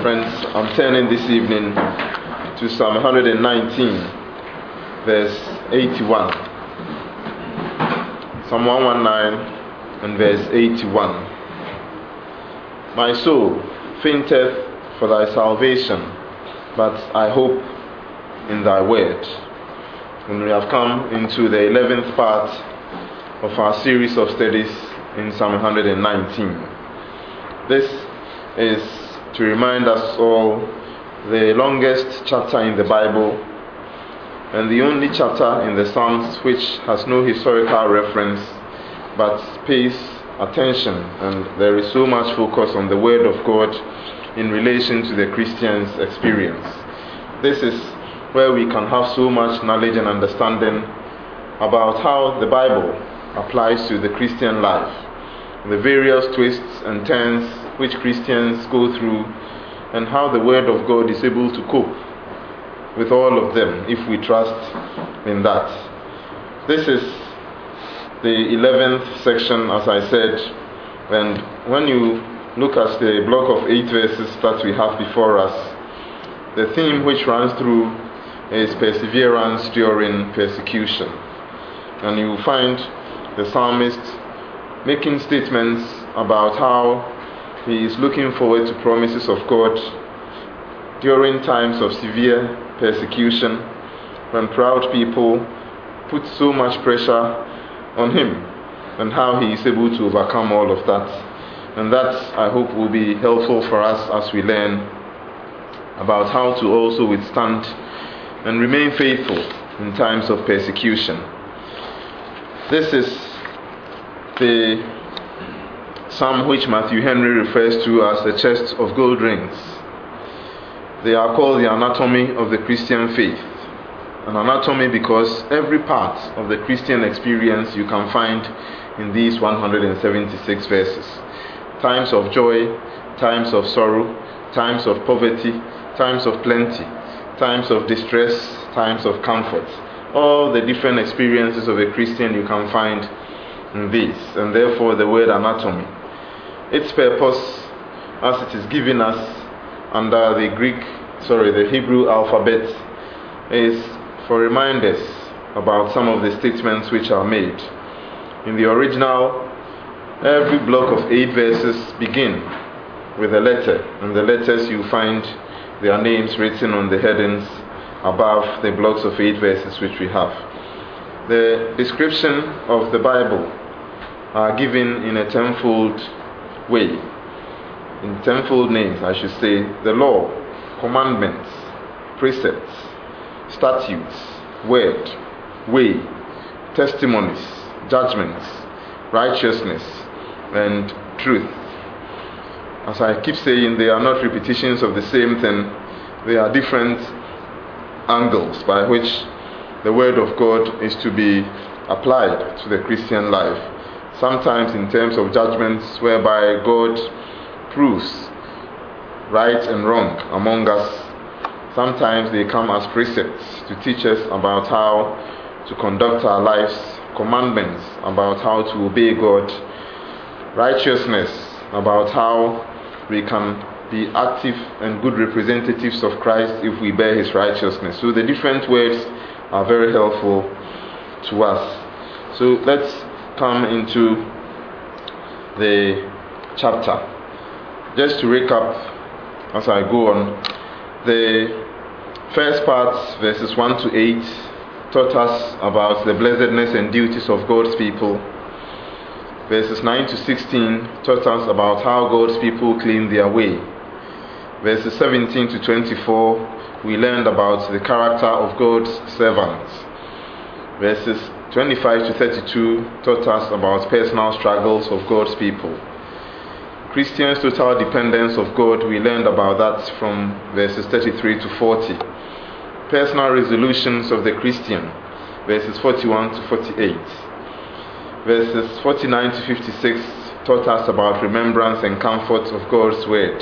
Friends, I'm turning this evening to Psalm 119, verse 81. Psalm 119 and verse 81. My soul fainteth for thy salvation, but I hope in thy word. And we have come into the 11th part of our series of studies in Psalm 119. This is to remind us all the longest chapter in the Bible and the only chapter in the Psalms which has no historical reference but pays attention, and there is so much focus on the Word of God in relation to the Christian's experience. This is where we can have so much knowledge and understanding about how the Bible applies to the Christian life, the various twists and turns which Christians go through, and how the Word of God is able to cope with all of them if we trust in that. This is the 11th section, as I said, and when you look at the block of 8 verses that we have before us, the theme which runs through is perseverance during persecution. And you will find the psalmist making statements about how he is looking forward to promises of God during times of severe persecution, when proud people put so much pressure on him, and how he is able to overcome all of that. And that, I hope, will be helpful for us as we learn about how to also withstand and remain faithful in times of persecution. This is the psalm which Matthew Henry refers to as the chest of gold rings. They are called the anatomy of the Christian faith. An anatomy because every part of the Christian experience you can find in these 176 verses. Times of joy, times of sorrow, times of poverty, times of plenty, times of distress, times of comfort. All the different experiences of a Christian you can find in these, and therefore the word anatomy. Its purpose, as it is given us under the Hebrew alphabet, is for reminders about some of the statements which are made. In the original, every block of 8 verses begin with a letter, and the letters you find their names written on the headings above the blocks of 8 verses which we have. The description of the Bible are given in a tenfold way, in tenfold names, I should say: the law, commandments, precepts, statutes, word, way, testimonies, judgments, righteousness, and truth. As I keep saying, they are not repetitions of the same thing. They are different angles by which the Word of God is to be applied to the Christian life. Sometimes in terms of judgments whereby God proves right and wrong among us. Sometimes they come as precepts to teach us about how to conduct our lives, commandments about how to obey God, righteousness about how we can be active and good representatives of Christ if we bear His righteousness. So the different words are very helpful to us. So let's come into the chapter. Just to recap as I go on, the first part, verses 1 to 8, taught us about the blessedness and duties of God's people. Verses 9 to 16 taught us about how God's people clean their way. Verses 17 to 24, we learned about the character of God's servants. Verses 25 to 32 taught us about personal struggles of God's people. Christians' total dependence of God, we learned about that from verses 33 to 40. Personal resolutions of the Christian, verses 41 to 48. Verses 49 to 56 taught us about remembrance and comfort of God's word.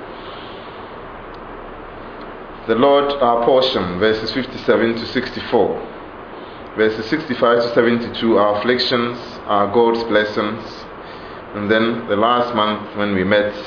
The Lord our portion, verses 57 to 64. Verses 65 to 72, our afflictions are God's blessings. And then the last month when we met,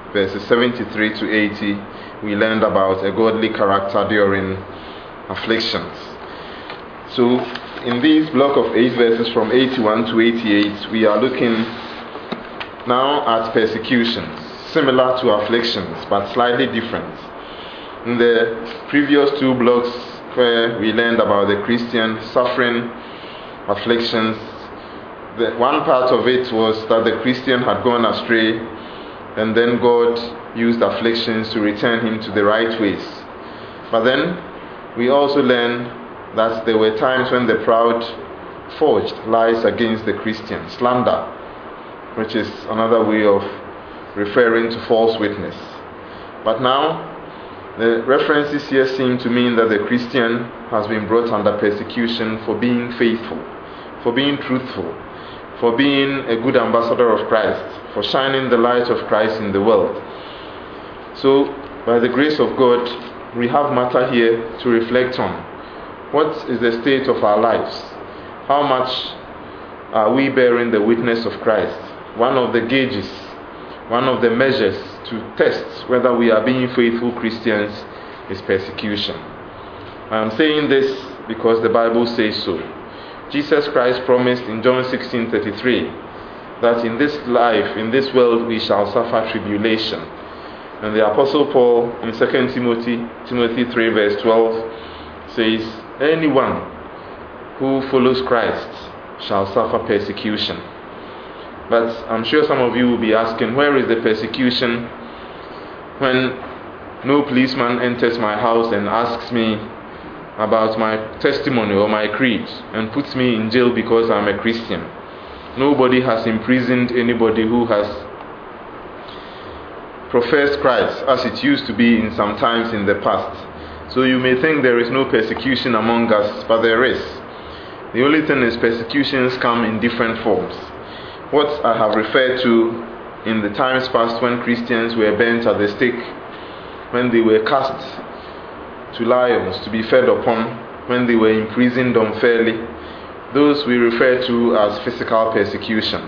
verses 73 to 80, we learned about a godly character during afflictions. So in this block of 8 verses from 81 to 88, we are looking now at persecutions, similar to afflictions, but slightly different. In the previous 2 blocks, where we learned about the Christian suffering afflictions, one part of it was that the Christian had gone astray, and then God used afflictions to return him to the right ways. But then we also learned that there were times when the proud forged lies against the Christian, slander, which is another way of referring to false witness. But now the references here seem to mean that the Christian has been brought under persecution for being faithful, for being truthful, for being a good ambassador of Christ, for shining the light of Christ in the world. So, by the grace of God, we have matter here to reflect on. What is the state of our lives? How much are we bearing the witness of Christ? One of the gauges, one of the measures to test whether we are being faithful Christians is persecution. I am saying this because the Bible says so. Jesus Christ promised in John 16:33 that in this life, in this world, we shall suffer tribulation. And the Apostle Paul in 2 Timothy 3 verse 12 says, anyone who follows Christ shall suffer persecution. But I'm sure some of you will be asking, where is the persecution when no policeman enters my house and asks me about my testimony or my creed and puts me in jail because I'm a Christian? Nobody has imprisoned anybody who has professed Christ as it used to be in some times in the past. So you may think there is no persecution among us, but there is. The only thing is persecutions come in different forms. What I have referred to in the times past when Christians were burnt at the stake, when they were cast to lions to be fed upon, when they were imprisoned unfairly, those we refer to as physical persecution.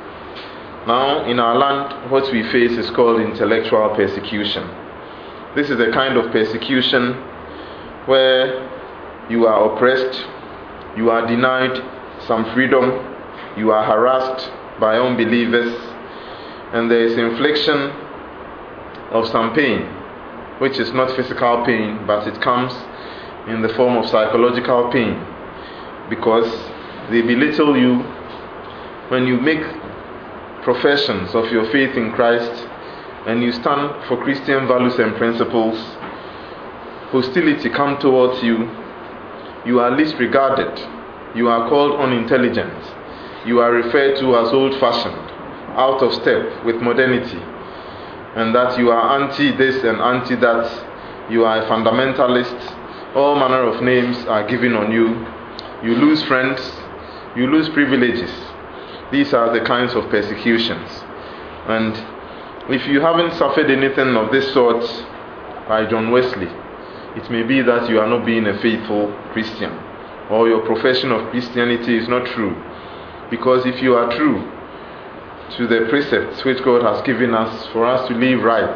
Now, in our land, what we face is called intellectual persecution. This is a kind of persecution where you are oppressed, you are denied some freedom, you are harassed by unbelievers, and there is infliction of some pain, which is not physical pain, but it comes in the form of psychological pain, because they belittle you when you make professions of your faith in Christ and you stand for Christian values and principles. Hostility comes towards you. You are least regarded. You are called unintelligent. You are referred to as old-fashioned, out of step with modernity, and that you are anti this and anti that. You are a fundamentalist. All manner of names are given on you. You lose friends. You lose privileges. These are the kinds of persecutions. And if you haven't suffered anything of this sort by John Wesley, it may be that you are not being a faithful Christian, or your profession of Christianity is not true. Because if you are true to the precepts which God has given us for us to live right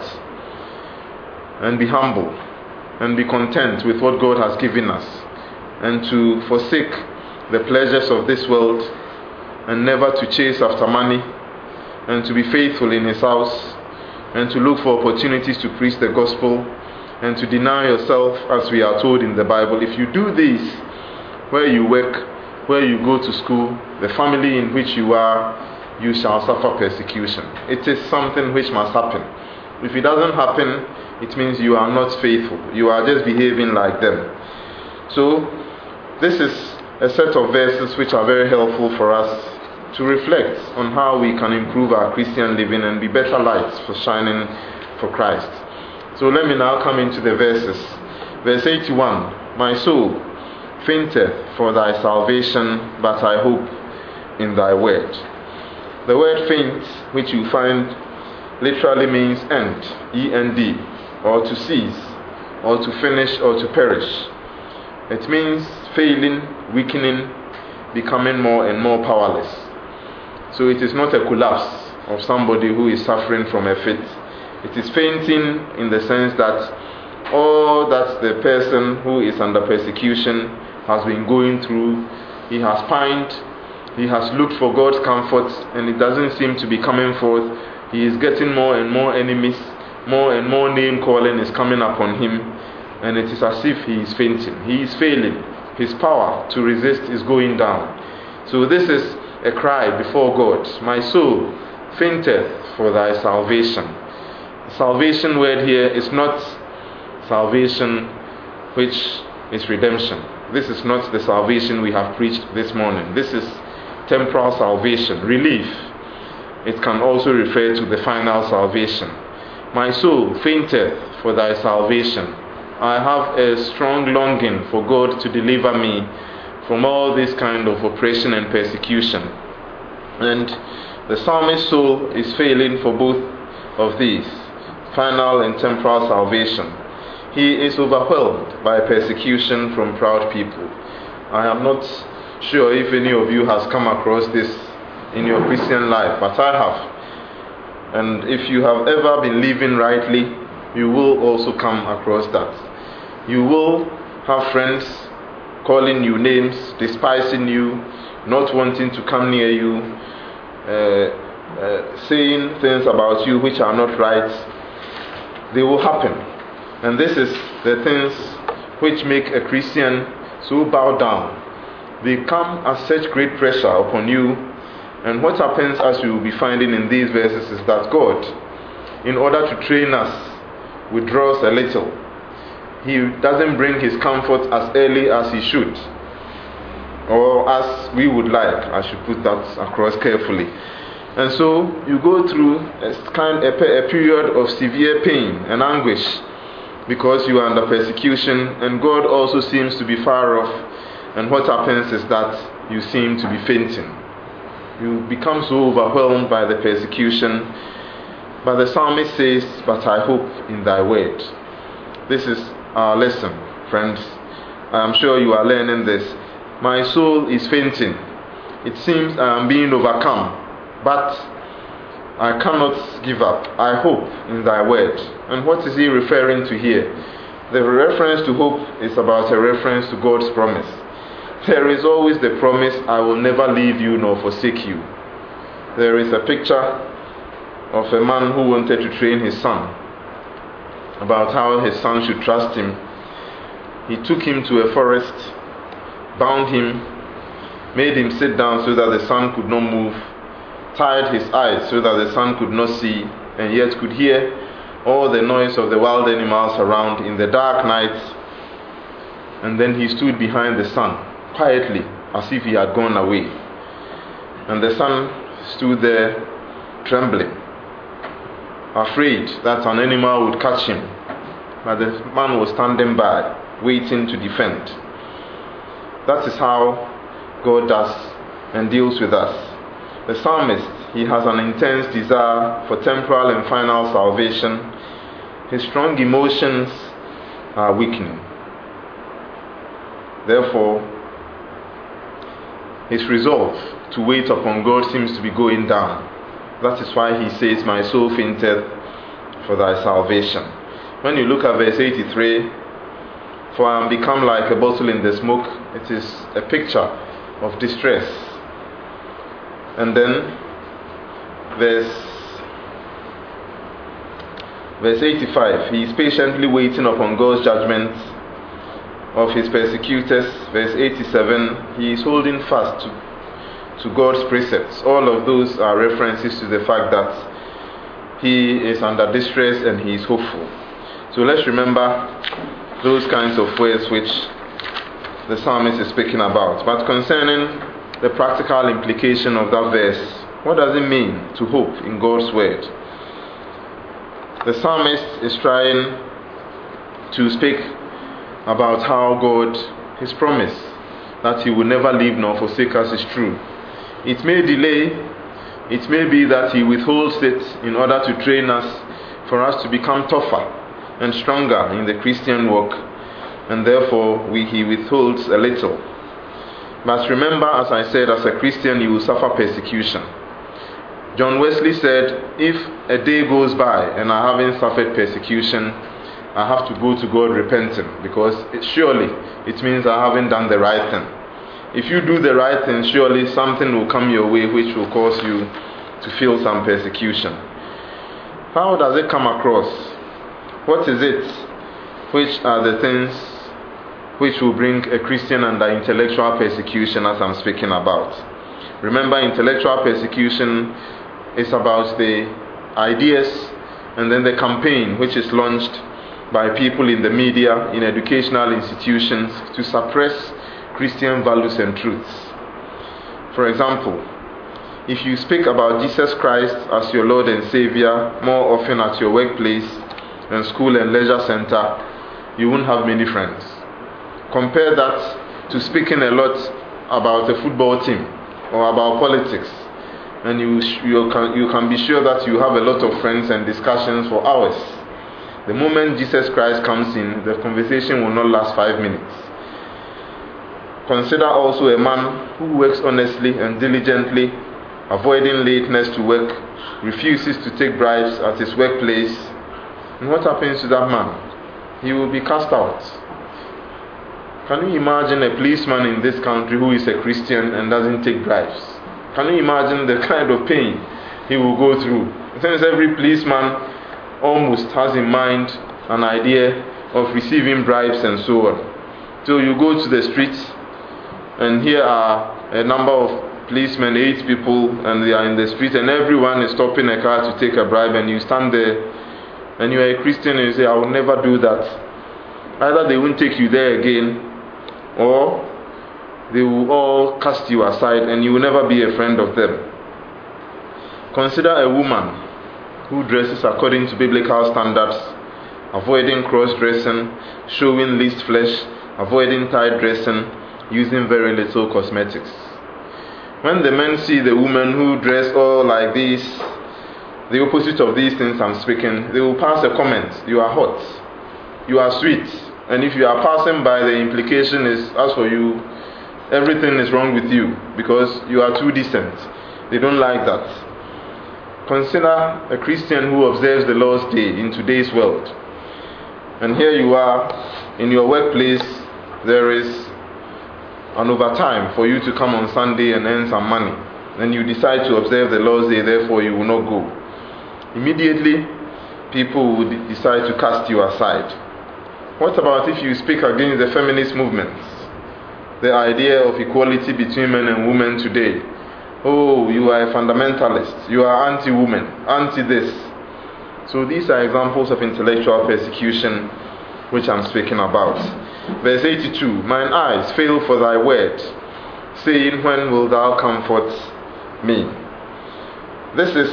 and be humble and be content with what God has given us, and to forsake the pleasures of this world and never to chase after money, and to be faithful in His house, and to look for opportunities to preach the gospel, and to deny yourself as we are told in the Bible. If you do this, where you work, where you go to school, the family in which you are, you shall suffer persecution. It is something which must happen. If it doesn't happen, it means you are not faithful. You are just behaving like them. So, this is a set of verses which are very helpful for us to reflect on how we can improve our Christian living and be better lights for shining for Christ. So let me now come into the verses. Verse 81, my soul fainteth for thy salvation, but I hope in thy word. The word faint, which you find literally means end, E-N-D, or to cease, or to finish, or to perish. It means failing, weakening, becoming more and more powerless. So it is not a collapse of somebody who is suffering from a fit. It is fainting in the sense that all that the person who is under persecution has been going through, he has pined, he has looked for God's comfort, and it doesn't seem to be coming forth. He is getting more and more enemies, more and more name calling is coming upon him, and it is as if he is fainting. He is failing. His power to resist is going down. So this is a cry before God. My soul fainteth for thy salvation. The salvation word here is not salvation which is redemption. This is not the salvation we have preached this morning. This is temporal salvation, relief. It can also refer to the final salvation. My soul fainteth for thy salvation. I have a strong longing for God to deliver me from all this kind of oppression and persecution. And the psalmist's soul is failing for both of these, final and temporal salvation. He is overwhelmed by persecution from proud people. I am not sure if any of you has come across this in your Christian life, but I have. And if you have ever been living rightly, you will also come across that. You will have friends calling you names, despising you, not wanting to come near you, saying things about you which are not right. They will happen. And this is the things which make a Christian so bowed down. They come as such great pressure upon you. And what happens, as you will be finding in these verses, is that God, in order to train us, withdraws a little. He doesn't bring his comfort as early as he should, or as we would like. I should put that across carefully. And so you go through a period of severe pain and anguish because you are under persecution, and God also seems to be far off. And what happens is that you seem to be fainting. You become so overwhelmed by the persecution. But the psalmist says, "But I hope in thy word." This is our lesson, friends. I am sure you are learning this. My soul is fainting. It seems I am being overcome, but I cannot give up. I hope in thy word. And what is he referring to here? The reference to hope is about a reference to God's promise. There is always the promise, I will never leave you nor forsake you. There is a picture of a man who wanted to train his son, about how his son should trust him. He took him to a forest, bound him, made him sit down so that the son could not move, tied his eyes so that the son could not see, and yet could hear all the noise of the wild animals around in the dark night. And then he stood behind the son, quietly, as if he had gone away. And the son stood there, trembling, afraid that an animal would catch him. But the man was standing by, waiting to defend. That is how God does and deals with us. The psalmist, he has an intense desire for temporal and final salvation. His strong emotions are weakening. Therefore, his resolve to wait upon God seems to be going down. That is why he says, "My soul fainteth for thy salvation." When you look at verse 83, "For I am become like a bottle in the smoke," it is a picture of distress. And then verse 85, he is patiently waiting upon God's judgment of his persecutors. Verse 87, he is holding fast to God's precepts. All of those are references to the fact that he is under distress and he is hopeful. So let's remember those kinds of words which the psalmist is speaking about. But concerning the practical implication of that verse, what does it mean to hope in God's word? The psalmist is trying to speak about how God, his promise that he will never leave nor forsake us, is true. It may delay, it may be that he withholds it in order to train us, for us to become tougher and stronger in the Christian walk, and therefore he withholds a little. But remember, as I said, as a Christian you will suffer persecution. John Wesley said, if a day goes by and I haven't suffered persecution, I have to go to God repenting, because surely it means I haven't done the right thing. If you do the right thing, surely something will come your way which will cause you to feel some persecution. How does it come across? What is it? Which are the things which will bring a Christian under intellectual persecution, as I'm speaking about? Remember, intellectual persecution is about the ideas and then the campaign which is launched by people in the media, in educational institutions, to suppress Christian values and truths. For example, if you speak about Jesus Christ as your Lord and Savior more often at your workplace and school and leisure center, you won't have many friends. Compare that to speaking a lot about a football team or about politics, and you can be sure that you have a lot of friends and discussions for hours. The moment Jesus Christ comes in, the conversation will not last 5 minutes. Consider also a man who works honestly and diligently, avoiding lateness to work, refuses to take bribes at his workplace. And what happens to that man? He will be cast out. Can you imagine a policeman in this country who is a Christian and doesn't take bribes? Can you imagine the kind of pain he will go through? Since every policeman almost has in mind an idea of receiving bribes and so on. So you go to the streets, and here are a number of policemen, 8 people, and they are in the street, and everyone is stopping a car to take a bribe, and you stand there, and you are a Christian, and you say, I will never do that. Either they won't take you there again, or they will all cast you aside, and you will never be a friend of them. Consider a woman who dresses according to biblical standards, avoiding cross-dressing, showing least flesh, avoiding tight dressing, using very little cosmetics. When the men see the woman who dress all like this, the opposite of these things I'm speaking, they will pass a comment: you are hot, you are sweet. And if you are passing by, the implication is, as for you, everything is wrong with you because you are too decent. They don't like that. Consider a Christian who observes the Lord's Day in today's world. And here you are in your workplace, there is an overtime for you to come on Sunday and earn some money. Then you decide to observe the Lord's Day, therefore you will not go. Immediately, people will decide to cast you aside. What about if you speak against the feminist movements? The idea of equality between men and women today. Oh, you are a fundamentalist, you are anti-woman, anti-this. So these are examples of intellectual persecution which I'm speaking about. Verse 82, mine eyes fail for thy word, saying, when wilt thou comfort me? This is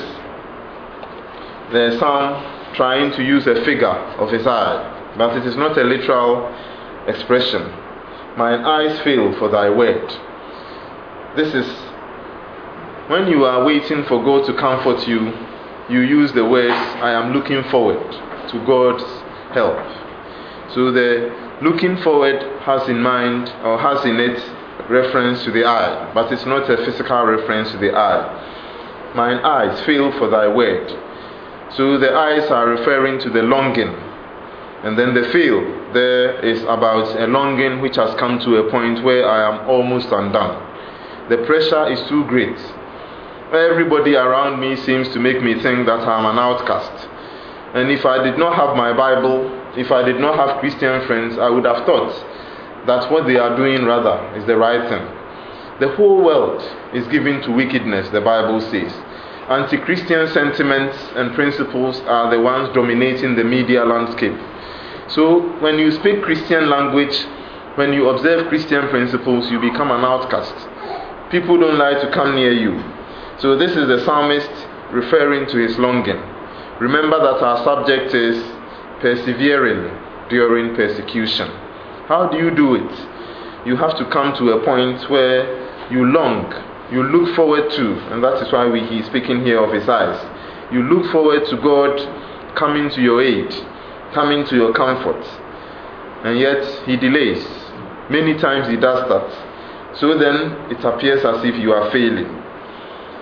the psalm trying to use a figure of his eye, but it is not a literal expression. Mine eyes fail for thy word. This is when you are waiting for God to comfort you, you use the words, I am looking forward to God's help. So the looking forward has in mind, or has in it, reference to the eye, but it's not a physical reference to the eye. Mine eyes fail for thy word. So the eyes are referring to the longing, and then the fail there is about a longing which has come to a point where I am almost undone. The pressure is too great. Everybody around me seems to make me think that I'm an outcast. And if I did not have my Bible, if I did not have Christian friends, I would have thought that what they are doing rather is the right thing. The whole world is given to wickedness, the Bible says. Anti-Christian sentiments and principles are the ones dominating the media landscape. So when you speak Christian language, when you observe Christian principles, you become an outcast. People don't like to come near you. So this is the psalmist referring to his longing. Remember that our subject is persevering during persecution. How do you do it? You have to come to a point where you long, you look forward to, and that is why he's speaking here of his eyes. You look forward to God coming to your aid, coming to your comfort, and yet he delays. Many times he does that. So then it appears as if you are failing.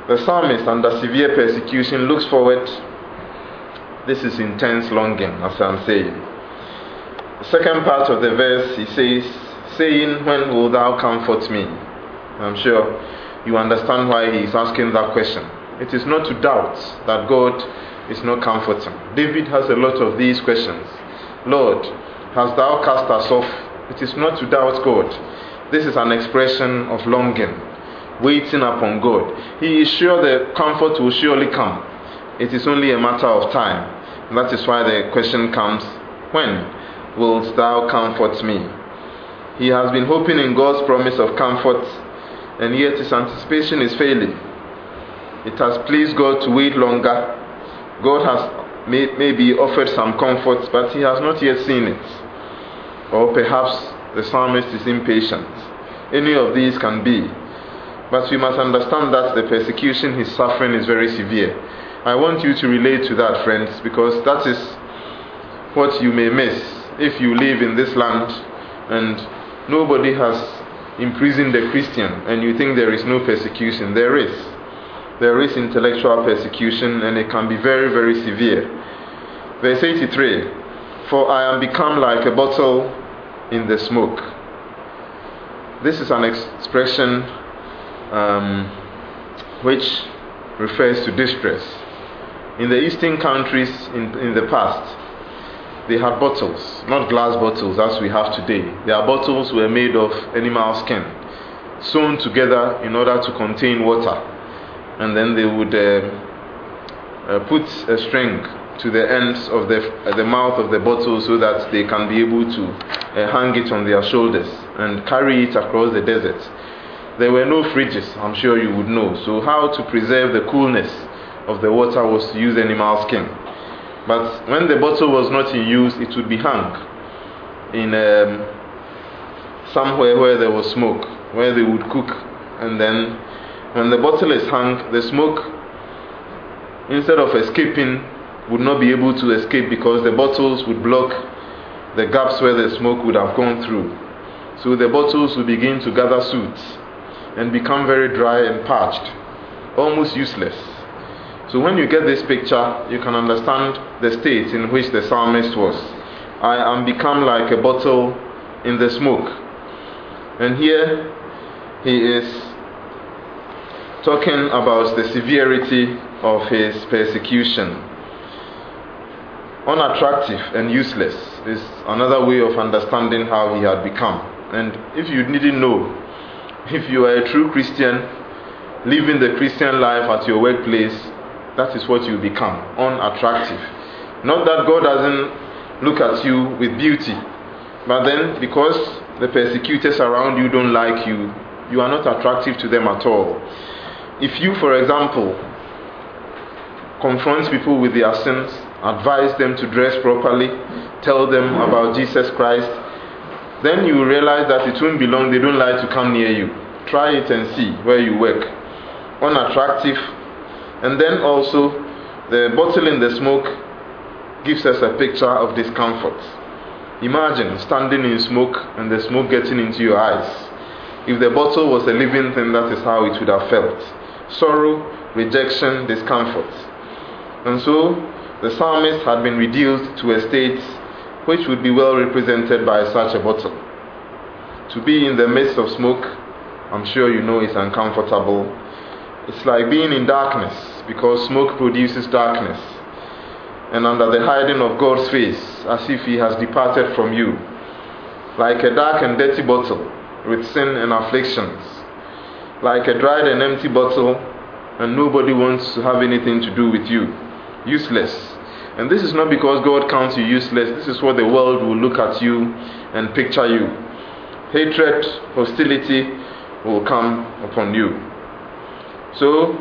The psalmist, under severe persecution, looks forward. This is intense longing, as I'm saying. The second part of the verse, he says, saying, when wilt thou comfort me? I'm sure you understand why he is asking that question. It is not to doubt that God is not comforting. David has a lot of these questions. Lord, hast thou cast us off? It is not to doubt God. This is an expression of longing, waiting upon God. He is sure the comfort will surely come. It is only a matter of time. And that is why the question comes, when wilt thou comfort me? He has been hoping in God's promise of comfort, and yet his anticipation is failing. It has pleased God to wait longer. God has maybe offered some comfort, but he has not yet seen it. Or perhaps the psalmist is impatient. Any of these can be. But we must understand that the persecution he's suffering is very severe. I want you to relate to that, friends, because that is what you may miss if you live in this land and nobody has imprisoned a Christian and you think there is no persecution. There is. There is intellectual persecution, and it can be very, very severe. Verse 83, for I am become like a bottle in the smoke. This is an expression which refers to distress. In the eastern countries in the past, they had bottles, not glass bottles as we have today. Their bottles were made of animal skin, sewn together in order to contain water. And then they would put a string to the ends of the mouth of the bottle so that they can be able to hang it on their shoulders and carry it across the desert. There were no fridges, I'm sure you would know. So how to preserve the coolness of the water was to use animal skin. But when the bottle was not in use, it would be hung in somewhere where there was smoke, where they would cook. And then when the bottle is hung, the smoke, instead of escaping, would not be able to escape because the bottles would block the gaps where the smoke would have gone through. So the bottles would begin to gather soot and become very dry and parched, almost useless. So when you get this picture, you can understand the state in which the psalmist was. I am become like a bottle in the smoke. And here he is talking about the severity of his persecution. Unattractive and useless is another way of understanding how he had become. And if you didn't know, if you are a true Christian, living the Christian life at your workplace, that is what you become, unattractive. Not that God doesn't look at you with beauty, but then because the persecutors around you don't like you, you are not attractive to them at all. If you, for example, confront people with their sins, advise them to dress properly, tell them about Jesus Christ, then you will realize that it won't be long, they don't like to come near you. Try it and see where you work. Unattractive. And then also, the bottle in the smoke gives us a picture of discomfort. Imagine standing in smoke and the smoke getting into your eyes. If the bottle was a living thing, that is how it would have felt. Sorrow, rejection, discomfort. And so, the psalmist had been reduced to a state which would be well represented by such a bottle. To be in the midst of smoke, I'm sure you know it's uncomfortable. It's like being in darkness, because smoke produces darkness. And under the hiding of God's face, as if he has departed from you. Like a dark and dirty bottle with sin and afflictions. Like a dried and empty bottle, and nobody wants to have anything to do with you. Useless. And this is not because God counts you useless. This is what the world will look at you and picture you. Hatred, hostility will come upon you. So,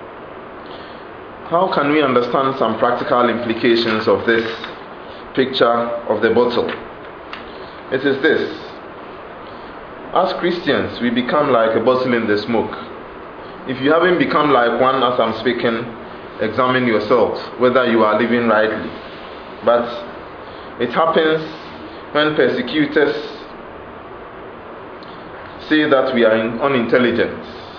how can we understand some practical implications of this picture of the bottle? It is this. As Christians, we become like a bottle in the smoke. If you haven't become like one as I'm speaking, examine yourself whether you are living rightly. But it happens when persecutors say that we are unintelligent,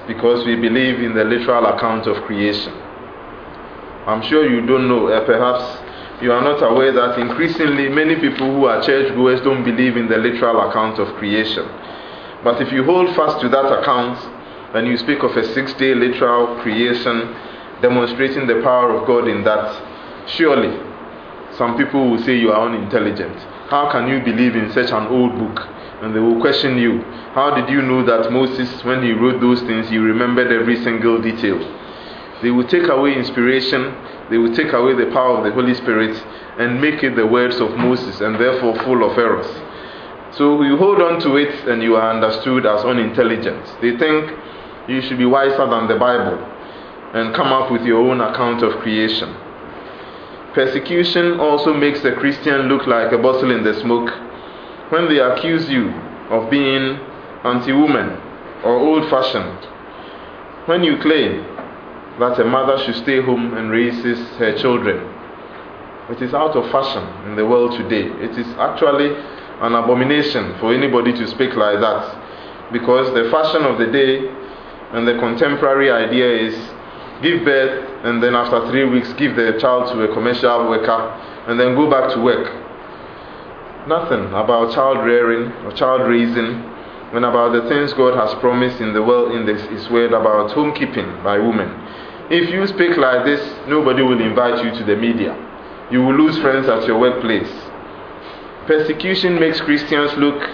because we believe in the literal account of creation. I'm sure you don't know, perhaps you are not aware that increasingly many people who are churchgoers don't believe in the literal account of creation. But if you hold fast to that account and you speak of a 6-day literal creation demonstrating the power of God in that, surely some people will say you are unintelligent. How can you believe in such an old book? And they will question you. How did you know that Moses, when he wrote those things, he remembered every single detail? They will take away inspiration, they will take away the power of the Holy Spirit and make it the words of Moses, and therefore full of errors. So you hold on to it and you are understood as unintelligent. They think you should be wiser than the Bible and come up with your own account of creation. Persecution also makes a Christian look like a bottle in the smoke when they accuse you of being anti-woman or old-fashioned. When you claim that a mother should stay home and raises her children, it is out of fashion in the world today. It is actually an abomination for anybody to speak like that, because the fashion of the day and the contemporary idea is give birth and then after 3 weeks give the child to a commercial worker and then go back to work. Nothing about child rearing or child raising and about the things God has promised in the world, in His word about homekeeping by women. If you speak like this, nobody will invite you to the media. You will lose friends at your workplace. Persecution makes Christians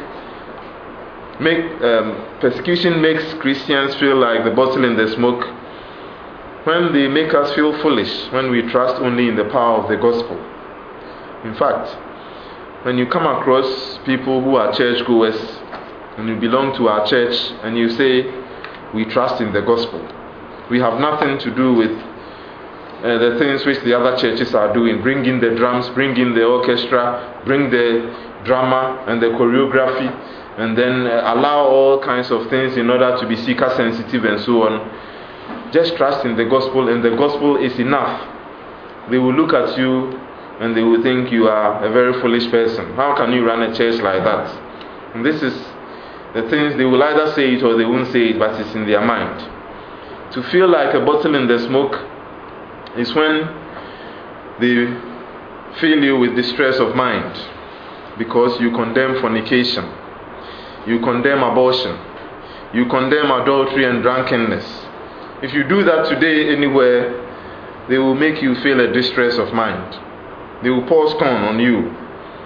persecution makes Christians feel like the bottle in the smoke when they make us feel foolish when we trust only in the power of the gospel. In fact, when you come across people who are churchgoers and you belong to our church and you say, we trust in the gospel, we have nothing to do with the things which the other churches are doing. Bring in the drums, bring in the orchestra, bring the drama and the choreography, and then allow all kinds of things in order to be seeker sensitive and so on. Just trust in the gospel, and the gospel is enough. They will look at you and they will think you are a very foolish person. How can you run a church like that? And this is the things, they will either say it or they won't say it, but it's in their mind. To feel like a bottle in the smoke is when they fill you with distress of mind because you condemn fornication, you condemn abortion, you condemn adultery and drunkenness. If you do that today anywhere, they will make you feel a distress of mind. They will pour scorn on you.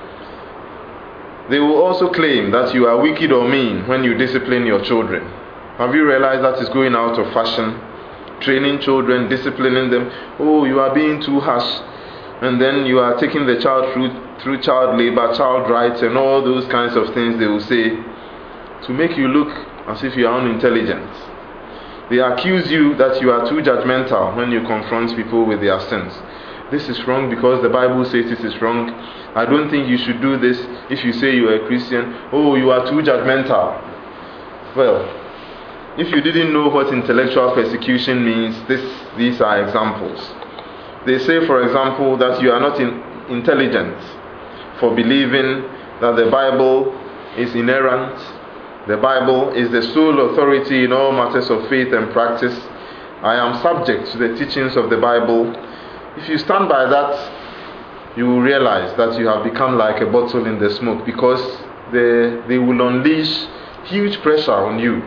They will also claim that you are wicked or mean when you discipline your children. Have you realized that is going out of fashion? Training children, disciplining them. Oh, you are being too harsh. And then you are taking the child through child labor, child rights, and all those kinds of things they will say to make you look as if you are unintelligent. They accuse you that you are too judgmental when you confront people with their sins. This is wrong because the Bible says this is wrong. I don't think you should do this. If you say you are a Christian, oh, you are too judgmental. Well, if you didn't know what intellectual persecution means, these are examples. They say, for example, that you are not intelligent for believing that the Bible is inerrant. The Bible is the sole authority in all matters of faith and practice. I am subject to the teachings of the Bible. If you stand by that, you will realize that you have become like a bottle in the smoke, because they will unleash huge pressure on you.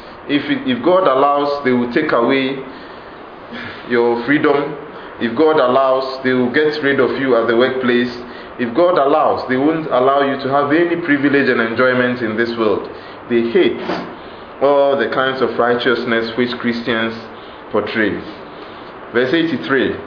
If God allows, they will take away your freedom. If God allows, they will get rid of you at the workplace. If God allows, they won't allow you to have any privilege and enjoyment in this world. They hate all the kinds of righteousness which Christians portray. Verse 83.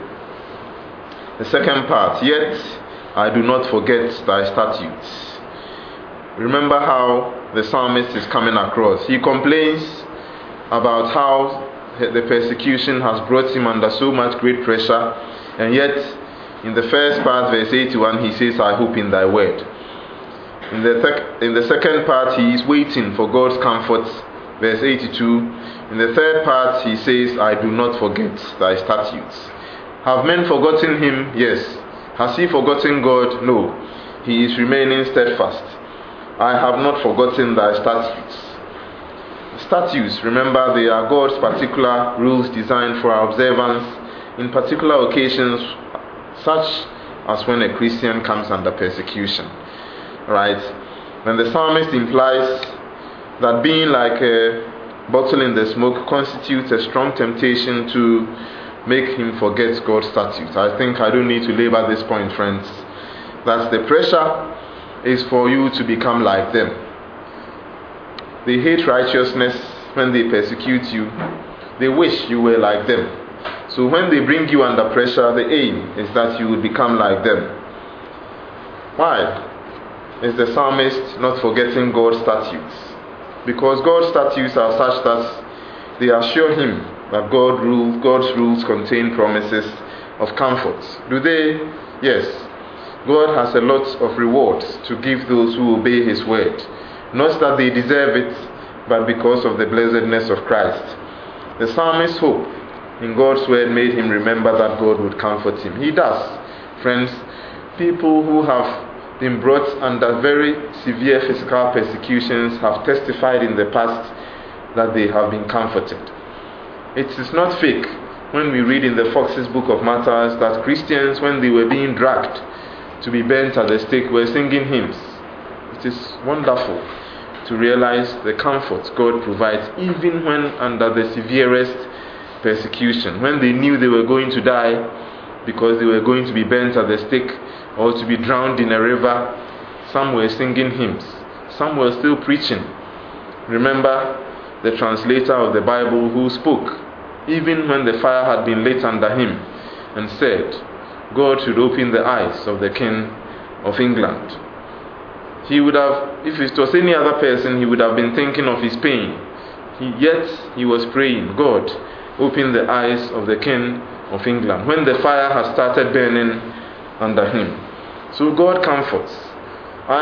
The second part, yet I do not forget thy statutes. Remember how the psalmist is coming across. He complains about how the persecution has brought him under so much great pressure, and yet in the first part, verse 81, he says, I hope in thy word. In the second part, he is waiting for God's comfort, verse 82. In the third part, he says, I do not forget thy statutes. Have men forgotten him? Yes. Has he forgotten God? No. He is remaining steadfast. I have not forgotten thy statutes. Statutes, remember, they are God's particular rules designed for our observance in particular occasions, such as when a Christian comes under persecution. Right? And the psalmist implies that being like a bottle in the smoke constitutes a strong temptation to make him forget God's statutes. I think I don't need to labor this point, friends. That the pressure is for you to become like them. They hate righteousness when they persecute you. They wish you were like them. So when they bring you under pressure, the aim is that you will become like them. Why is the psalmist not forgetting God's statutes? Because God's statutes are such that they assure him that God's rules contain promises of comfort. Do they? Yes. God has a lot of rewards to give those who obey his word. Not that they deserve it, but because of the blessedness of Christ. The psalmist's hope in God's word made him remember that God would comfort him. He does. Friends, people who have been brought under very severe physical persecutions have testified in the past that they have been comforted. It is not fake when we read in the Fox's Book of Martyrs that Christians, when they were being dragged to be burnt at the stake, were singing hymns. It is wonderful to realize the comfort God provides even when under the severest persecution. When they knew they were going to die because they were going to be burnt at the stake or to be drowned in a river, some were singing hymns. Some were still preaching. Remember the translator of the Bible who spoke even when the fire had been lit under him and said, God should open the eyes of the King of England. He would have, if it was any other person, he would have been thinking of his pain. Yet he was praying, God, open the eyes of the King of England, when the fire has started burning under him. So God comforts. I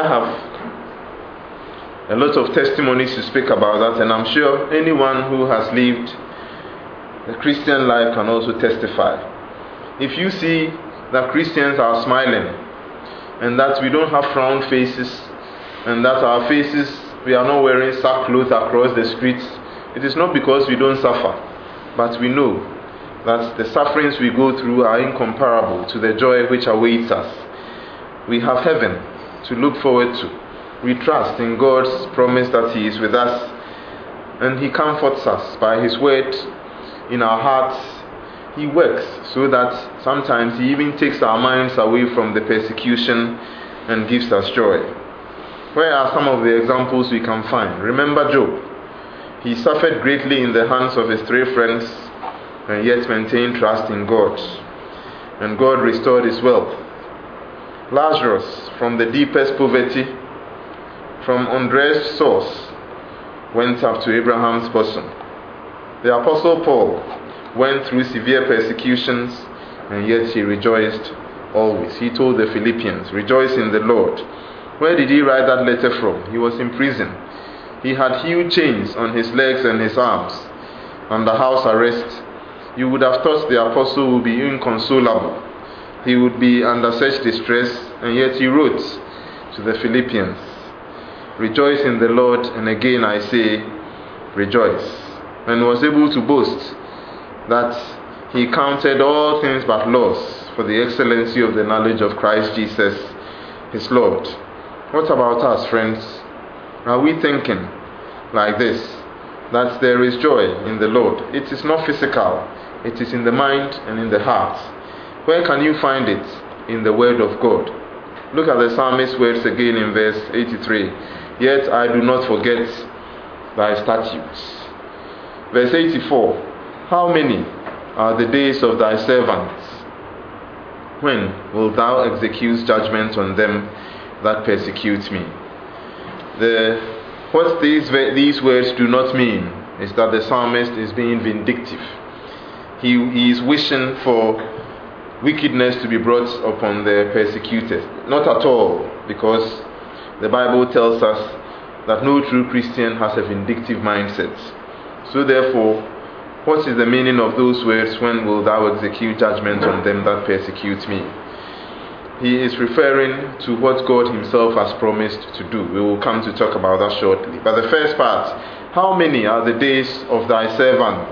have a lot of testimonies to speak about that, and I'm sure anyone who has lived the Christian life can also testify. If you see that Christians are smiling, and that we don't have frown faces, and that our faces, we are not wearing sackcloth across the streets, it is not because we don't suffer, but we know that the sufferings we go through are incomparable to the joy which awaits us. We have heaven to look forward to. We trust in God's promise that he is with us, and he comforts us by his word in our hearts. He works so that sometimes he even takes our minds away from the persecution and gives us joy. Where are some of the examples we can find? Remember Job. He suffered greatly in the hands of his 3 friends and yet maintained trust in God. And God restored his wealth. Lazarus, from the deepest poverty, from undressed source, went up to Abraham's bosom. The Apostle Paul went through severe persecutions, and yet he rejoiced always. He told the Philippians, rejoice in the Lord. Where did he write that letter from? He was in prison. He had huge chains on his legs and his arms, under house arrest. You would have thought the apostle would be inconsolable. He would be under such distress, and yet he wrote to the Philippians, rejoice in the Lord, and again I say, rejoice. And was able to boast that he counted all things but loss for the excellency of the knowledge of Christ Jesus, his Lord. What about us, friends? Are we thinking like this, that there is joy in the Lord? It is not physical, it is in the mind and in the heart. Where can you find it? In the word of God. Look at the psalmist's words again in verse 83. Yet I do not forget thy statutes. Verse 84. How many are the days of thy servants? When wilt thou execute judgment on them that persecute me? What these words do not mean is that the psalmist is being vindictive. He is wishing for wickedness to be brought upon the persecuted. Not at all, because the Bible tells us that no true Christian has a vindictive mindset. So therefore, what is the meaning of those words, when will thou execute judgment on them that persecute me? He is referring to what God himself has promised to do. We will come to talk about that shortly. But the first part, how many are the days of thy servant?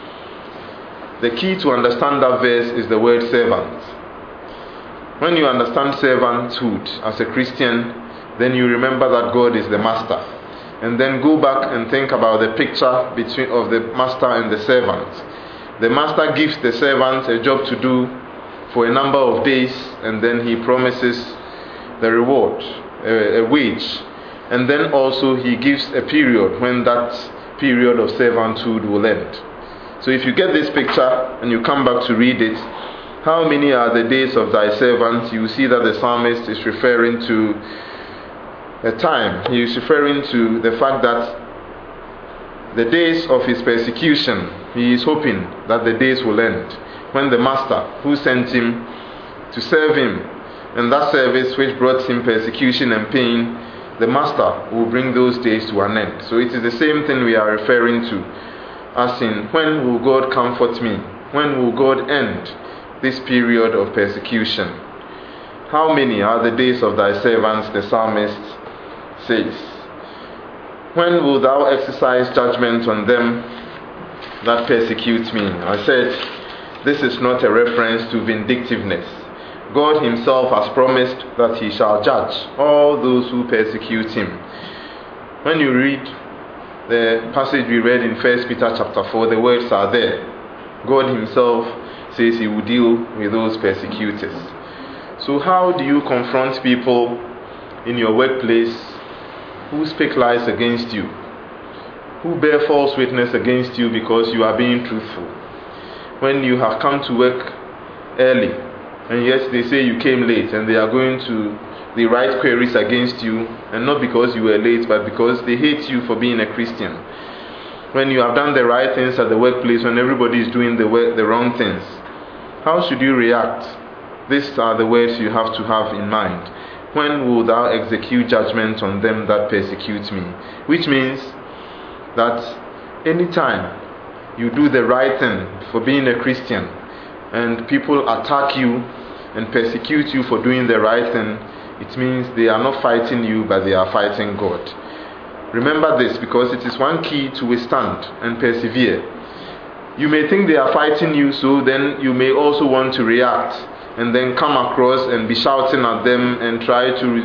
The key to understand that verse is the word servant. When you understand servanthood as a Christian, then you remember that God is the master. And then go back and think about the picture of the master and the servant. The master gives the servant a job to do for a number of days, and then he promises the reward, a wage. And then also he gives a period when that period of servanthood will end. So if you get this picture and you come back to read it, how many are the days of thy servant? You see that the psalmist is referring to a time. He is referring to the fact that the days of his persecution, he is hoping that the days will end when the master who sent him to serve him, and that service which brought him persecution and pain, the master will bring those days to an end. So it is the same thing we are referring to, as in, when will God comfort me? When will God end this period of persecution? How many are the days of thy servants, the psalmist says. When will thou exercise judgment on them that persecute me? I said, this is not a reference to vindictiveness. God himself has promised that he shall judge all those who persecute him. When you read the passage we read in 1 Peter chapter 4, the words are there. God himself says he will deal with those persecutors. So how do you confront people in your workplace who speak lies against you, who bear false witness against you because you are being truthful? When you have come to work early, and yet they say you came late, and they are going to write queries against you, and not because you were late, but because they hate you for being a Christian. When you have done the right things at the workplace, when everybody is doing the wrong things, how should you react? These are the words you have to have in mind. When will thou execute judgment on them that persecute me? Which means that anytime you do the right thing for being a Christian, and people attack you and persecute you for doing the right thing, it means they are not fighting you, but they are fighting God. Remember this, because it is one key to withstand and persevere. You may think they are fighting you, so then you may also want to react and then come across and be shouting at them and try to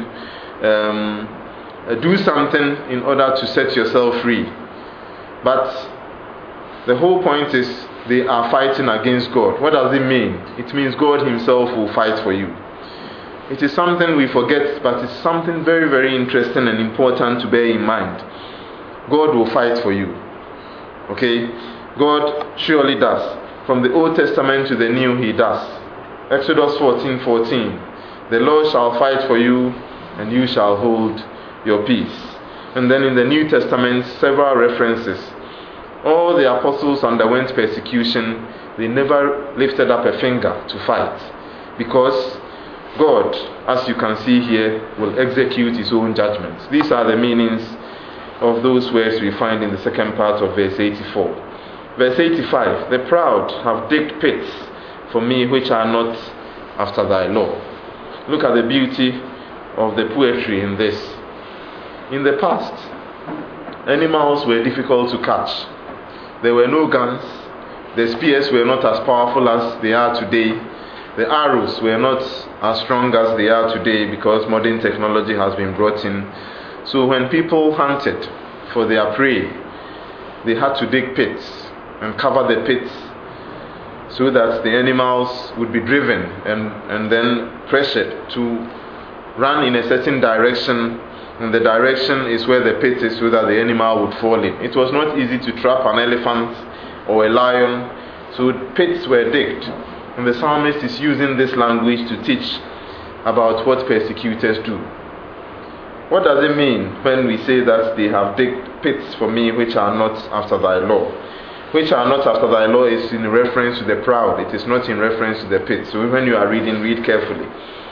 do something in order to set yourself free. But the whole point is they are fighting against God. What does it mean? It means God himself will fight for you. It is something we forget, but it's something very, very interesting and important to bear in mind. God will fight for you. Okay? God surely does. From the Old Testament to the New, he does. Exodus 14:14. The Lord shall fight for you, and you shall hold your peace. And then in the New Testament, several references. All the apostles underwent persecution. They never lifted up a finger to fight, because God, as you can see here, will execute his own judgments. These are the meanings of those words we find in the second part of verse 84. Verse 85. The proud have digged pits for me which are not after thy law. Look at the beauty of the poetry in this. In the past, animals were difficult to catch. There were no guns. The spears were not as powerful as they are today. The arrows were not as strong as they are today, because modern technology has been brought in. So when people hunted for their prey, they had to dig pits and cover the pits so that the animals would be driven and then pressured to run in a certain direction, and the direction is where the pit is, so that the animal would fall in. It was not easy to trap an elephant or a lion, so pits were digged. And the psalmist is using this language to teach about what persecutors do. What does it mean when we say that they have digged pits for me which are not after thy law? Which are not after thy law is in reference to the proud. It is not in reference to the pit. So when you are reading, read carefully.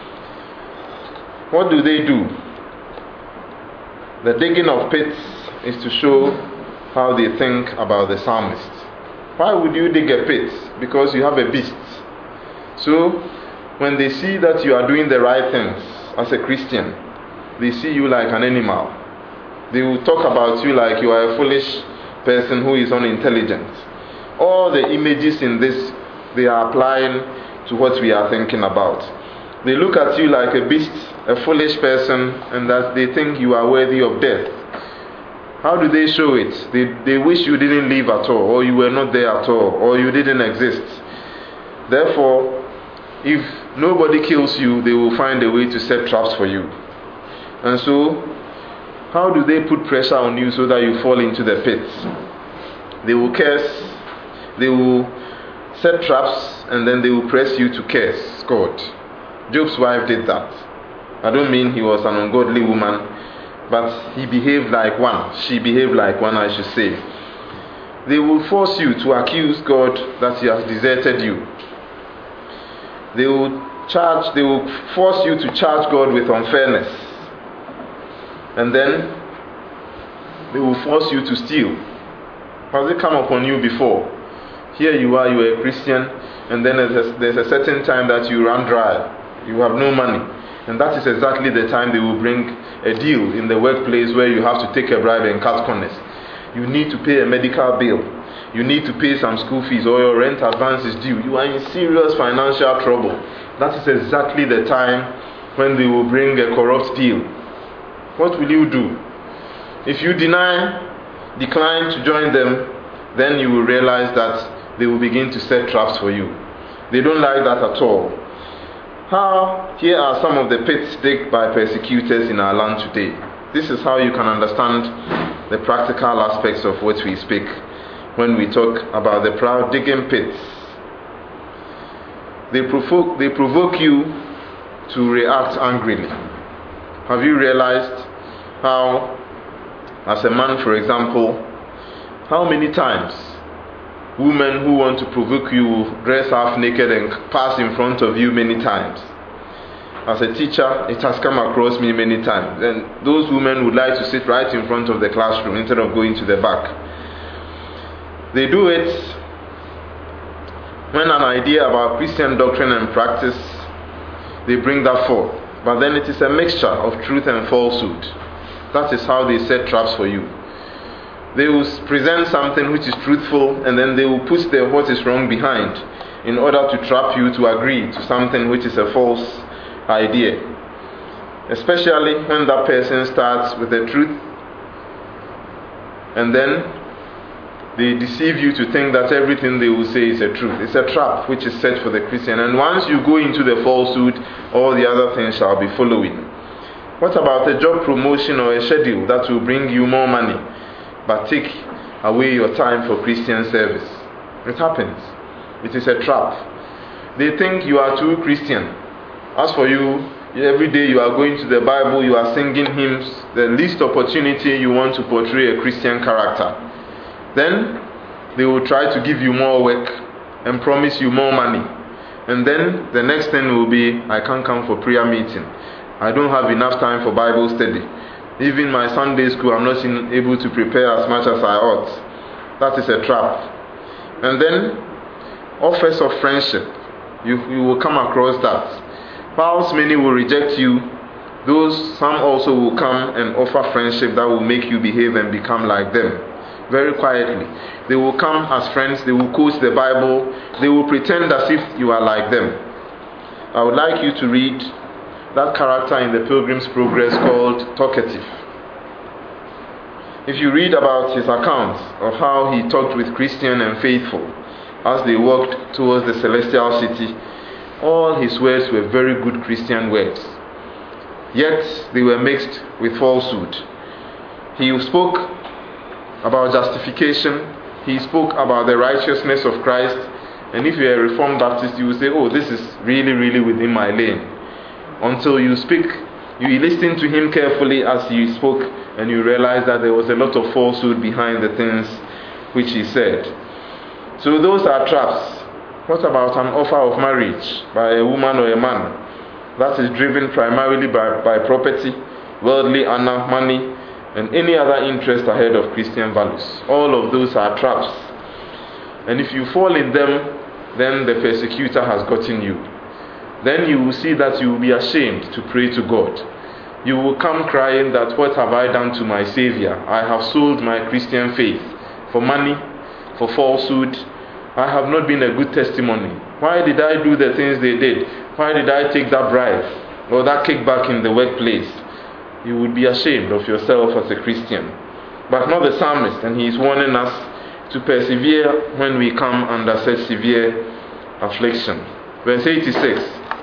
What do they do? The digging of pits is to show how they think about the psalmist. Why would you dig a pit? Because you have a beast. So when they see that you are doing the right things as a Christian, they see you like an animal. They will talk about you like you are a foolish person who is unintelligent. All the images in this, they are applying to what we are thinking about. They look at you like a beast, a foolish person, and that they think you are worthy of death. How do they show it? They wish you didn't live at all, or you were not there at all, or you didn't exist. Therefore, if nobody kills you, they will find a way to set traps for you. And so, how do they put pressure on you so that you fall into the pit? They will curse, they will set traps, and then they will press you to curse God. Job's wife did that. I don't mean he was an ungodly woman, but he behaved like one. She behaved like one, I should say. They will force you to accuse God that he has deserted you. They will force you to charge God with unfairness. And then they will force you to steal. Has it come upon you before? Here you are a Christian, and then there's a certain time that you run dry. You have no money. And that is exactly the time they will bring a deal in the workplace where you have to take a bribe and cut corners. You need to pay a medical bill. You need to pay some school fees, or your rent advance is due. You are in serious financial trouble. That is exactly the time when they will bring a corrupt deal. What will you do? If you decline to join them, then you will realize that they will begin to set traps for you. They don't like that at all. Here are some of the pits digged by persecutors in our land today. This is how you can understand the practical aspects of what we speak when we talk about the proud digging pits. They provoke you to react angrily. Have you realized how, as a man for example, how many times women who want to provoke you will dress half naked and pass in front of you many times? As a teacher, it has come across me many times. And those women would like to sit right in front of the classroom instead of going to the back. They do it when an idea about Christian doctrine and practice, they bring that forth. But then it is a mixture of truth and falsehood. That is how they set traps for you. They will present something which is truthful, and then they will put what is wrong behind in order to trap you to agree to something which is a false idea. Especially when that person starts with the truth, and then they deceive you to think that everything they will say is a truth. It's a trap which is set for the Christian. And once you go into the falsehood, all the other things shall be following. What about a job promotion or a schedule that will bring you more money, but take away your time for Christian service? It happens. It is a trap. They think you are too Christian. As for you, every day you are going to the Bible, you are singing hymns. The least opportunity you want to portray a Christian character. Then they will try to give you more work and promise you more money. And then the next thing will be, I can't come for prayer meeting. I don't have enough time for Bible study. Even my Sunday school, I'm not able to prepare as much as I ought. That is a trap. And then offers of friendship. You will come across that. Whilst many will reject you, some also will come and offer friendship that will make you behave and become like them. Very quietly. They will come as friends, they will quote the Bible, they will pretend as if you are like them. I would like you to read that character in the Pilgrim's Progress called Talkative. If you read about his account of how he talked with Christian and faithful as they walked towards the celestial city, all his words were very good Christian words. Yet they were mixed with falsehood. He spoke about justification. He spoke about the righteousness of Christ. And if you're a Reformed Baptist, you will say, oh, this is really, really within my lane. Until you listen to him carefully as he spoke, and you realize that there was a lot of falsehood behind the things which he said. So those are traps. What about an offer of marriage by a woman or a man that is driven primarily by property, worldly honor, money, and any other interest ahead of Christian values? All of those are traps. And if you fall in them, then the persecutor has gotten you. Then you will see that you will be ashamed to pray to God. You will come crying that, what have I done to my Savior? I have sold my Christian faith. for money, for falsehood, I have not been a good testimony. Why did I do the things they did? Why did I take that bribe or that kickback in the workplace? You would be ashamed of yourself as a Christian. But not the psalmist, and he is warning us to persevere when we come under such severe affliction. Verse 86,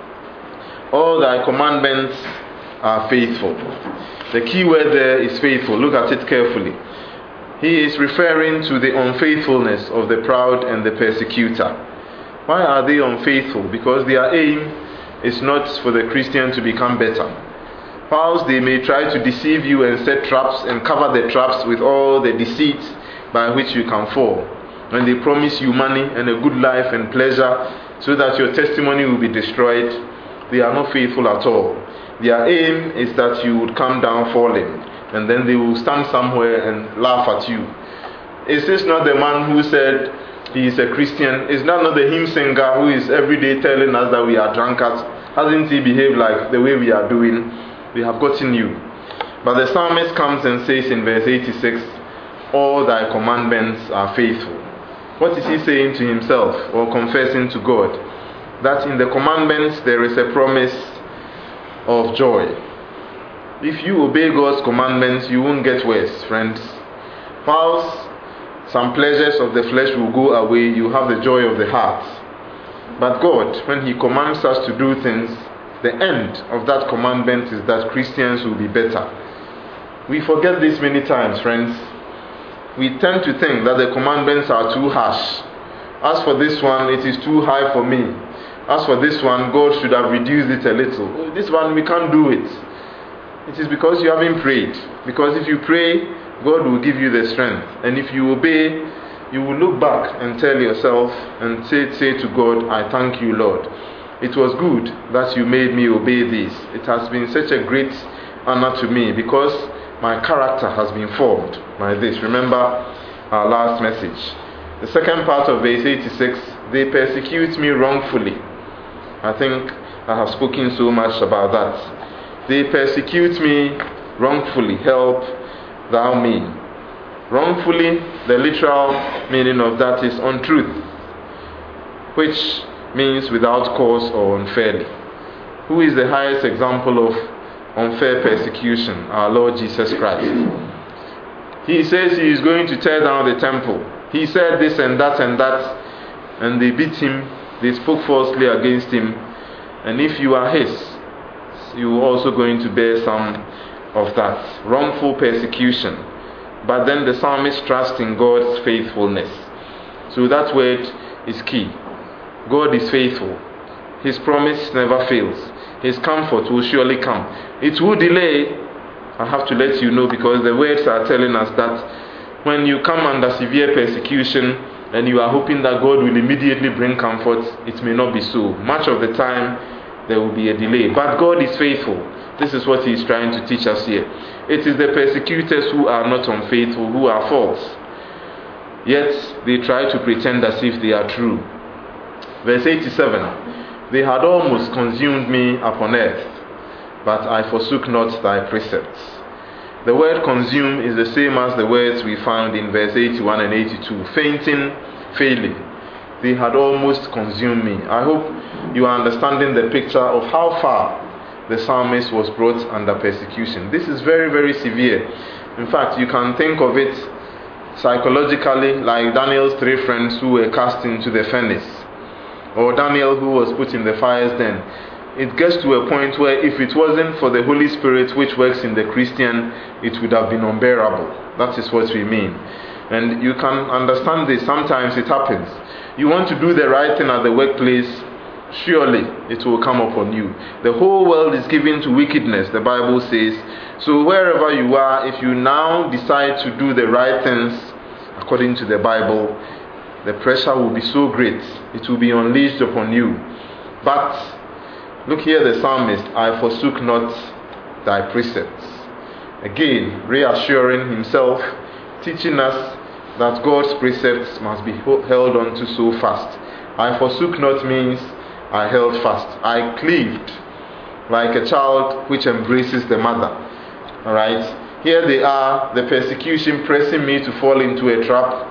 all thy commandments are faithful. The key word there is faithful. Look at it carefully. He is referring to the unfaithfulness of the proud and the persecutor. Why are they unfaithful? Because their aim is not for the Christian to become better. Whilst they may try to deceive you and set traps and cover the traps with all the deceits by which you can fall, when they promise you money and a good life and pleasure so that your testimony will be destroyed, they are not faithful at all. Their aim is that you would come down falling, and then they will stand somewhere and laugh at you. Is this not the man who said he is a Christian? Is that not the hymn singer who is every day telling us that we are drunkards? Hasn't he behaved like the way we are doing? We have gotten you. But the psalmist comes and says in verse 86, all thy commandments are faithful. What is he saying to himself or confessing to God? That in the commandments there is a promise of joy. If you obey God's commandments, you won't get worse, friends. Whilst some pleasures of the flesh will go away, you have the joy of the heart. But God, when He commands us to do things, the end of that commandment is that Christians will be better. We forget this many times, friends. We tend to think that the commandments are too harsh. As for this one, it is too high for me. As for this one, God should have reduced it a little. This one, we can't do it. It is because you haven't prayed. Because if you pray, God will give you the strength. And if you obey, you will look back and tell yourself and say to God, I thank you, Lord. It was good that you made me obey this. It has been such a great honor to me because my character has been formed by this. Remember our last message. The second part of verse 86, they persecute me wrongfully. I think I have spoken so much about that. They persecute me wrongfully. Help thou me. Wrongfully, the literal meaning of that is untruth, which means without cause or unfairly. Who is the highest example of unfair persecution? Our Lord Jesus Christ. He says he is going to tear down the temple. He said this and that and that, and they beat him. They spoke falsely against him. And if you are his, you are also going to bear some of that. Wrongful persecution. But then the psalmist trusts in God's faithfulness. So that word is key. God is faithful. His promise never fails. His comfort will surely come. It will delay. I have to let you know, because the words are telling us that when you come under severe persecution and you are hoping that God will immediately bring comfort, it may not be so. Much of the time there will be a delay. But God is faithful. This is what He is trying to teach us here. It is the persecutors who are not unfaithful, who are false. Yet they try to pretend as if they are true. Verse 87, they had almost consumed me upon earth, but I forsook not thy precepts. The word consume is the same as the words we found in verse 81 and 82. Fainting, failing. They had almost consumed me. I hope you are understanding the picture of how far the psalmist was brought under persecution. This is very, very severe. In fact, you can think of it psychologically like Daniel's 3 friends who were cast into the furnace, or Daniel who was put in the fire's den. It gets to a point where if it wasn't for the Holy Spirit which works in the Christian, it would have been unbearable. That is what we mean. And you can understand this. Sometimes it happens. You want to do the right thing at the workplace, surely it will come upon you. The whole world is given to wickedness, the Bible says. So wherever you are, if you now decide to do the right things according to the Bible, the pressure will be so great, it will be unleashed upon you. But look here, the psalmist, I forsook not thy precepts. Again, reassuring himself, teaching us that God's precepts must be held on to so fast. I forsook not means I held fast. I cleaved like a child which embraces the mother. Alright? Here they are, the persecution pressing me to fall into a trap.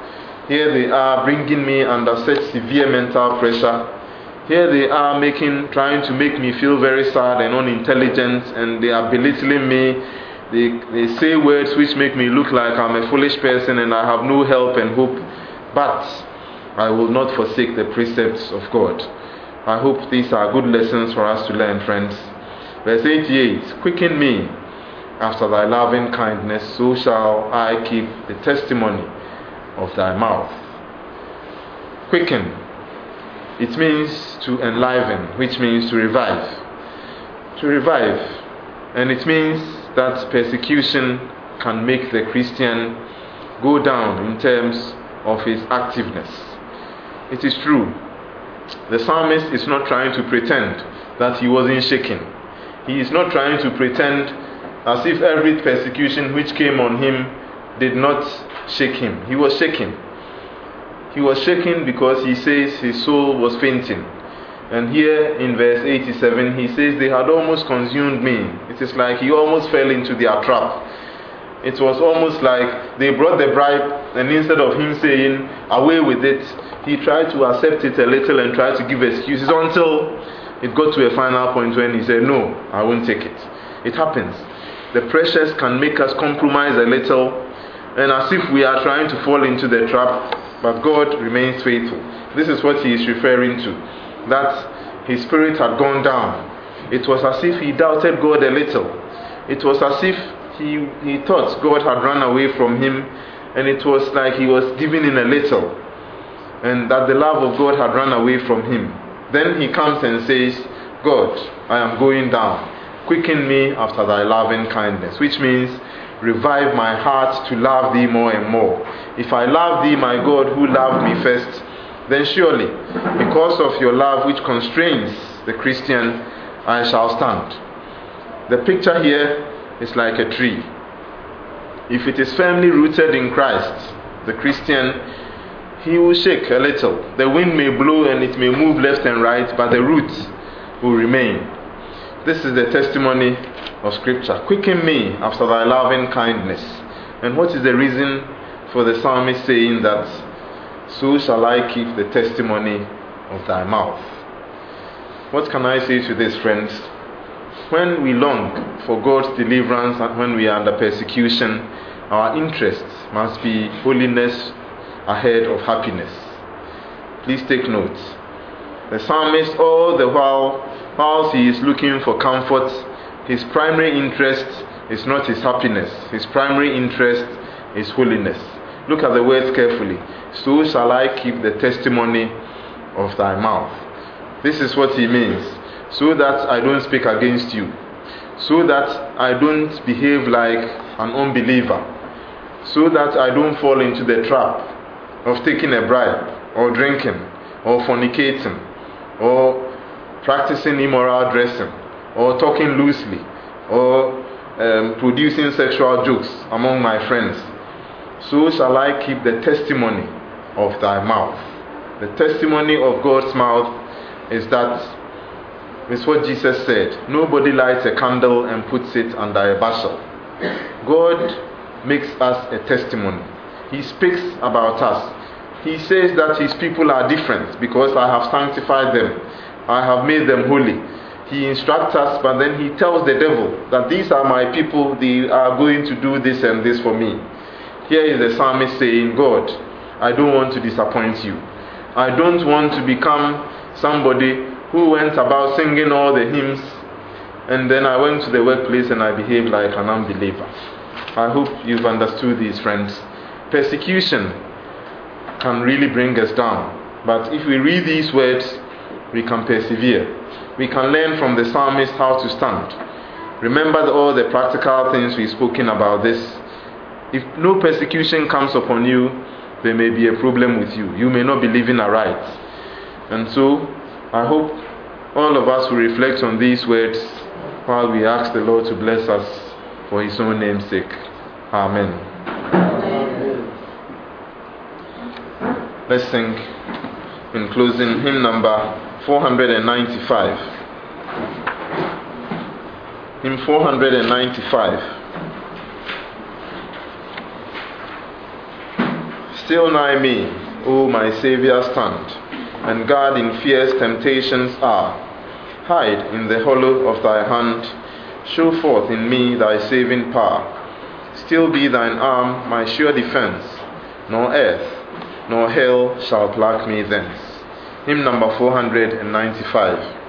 Here they are bringing me under such severe mental pressure. Here they are trying to make me feel very sad and unintelligent, and they are belittling me. They say words which make me look like I'm a foolish person and I have no help and hope. But I will not forsake the precepts of God. I hope these are good lessons for us to learn, friends. Verse 88, quicken me after thy loving kindness, so shall I keep the testimony of thy mouth. Quicken, it means to enliven, which means to revive. To revive. And it means that persecution can make the Christian go down in terms of his activeness. It is true. The psalmist is not trying to pretend that he wasn't shaken. He is not trying to pretend as if every persecution which came on him did not shake him. He was shaken. He was shaken because he says his soul was fainting. And here in verse 87 he says they had almost consumed me. It is like he almost fell into their trap. It was almost like they brought the bribe, and instead of him saying away with it, he tried to accept it a little and tried to give excuses until it got to a final point when he said, no, I won't take it. It happens. The pressures can make us compromise a little, and as if we are trying to fall into the trap, but God remains faithful. This is what he is referring to, that his spirit had gone down. It was as if he doubted God a little. It was as if he thought God had run away from him, and it was like he was giving in a little, and that the love of God had run away from him. Then he comes and says, God, I am going down. Quicken me after thy loving kindness, which means revive my heart to love thee more and more. If I love thee, my God, who loved me first, then surely, because of your love which constrains the Christian, I shall stand. The picture here is like a tree. If it is firmly rooted in Christ, the Christian, he will shake a little. The wind may blow and it may move left and right, but the roots will remain. This is the testimony of Scripture. Quicken me after thy loving kindness. And what is the reason for the psalmist saying that? So shall I keep the testimony of thy mouth. What can I say to this, friends? When we long for God's deliverance and when we are under persecution, our interest must be holiness ahead of happiness. Please take note. The psalmist, all the while he is looking for comfort, his primary interest is not his happiness. His primary interest is holiness. Look at the words carefully. So shall I keep the testimony of thy mouth. This is what he means. So that I don't speak against you. So that I don't behave like an unbeliever. So that I don't fall into the trap of taking a bribe, or drinking, or fornicating, or practicing immoral dressing, or talking loosely, or producing sexual jokes among my friends. So shall I keep the testimony of thy mouth. The testimony of God's mouth is what Jesus said. Nobody lights a candle and puts it under a bushel. God makes us a testimony. He speaks about us. He says that his people are different because I have sanctified them. I have made them holy. He instructs us, but then he tells the devil that these are my people, they are going to do this and this for me. Here is the psalmist saying, God, I don't want to disappoint you. I don't want to become somebody who went about singing all the hymns and then I went to the workplace and I behaved like an unbeliever. I hope you've understood these, friends. Persecution can really bring us down, but if we read these words, we can persevere. We can learn from the psalmist how to stand. Remember all the practical things we've spoken about this. If no persecution comes upon you, there may be a problem with you. You may not be living aright. And so, I hope all of us will reflect on these words while we ask the Lord to bless us for his own name's sake. Amen. Let's sing in closing hymn number 495. Hymn 495. Still nigh me, O my Saviour, stand, and guard in fierce temptation's hour. Hide in the hollow of thy hand, show forth in me thy saving power. Still be thine arm my sure defense, nor earth nor hell shall pluck me thence. Hymn number 495.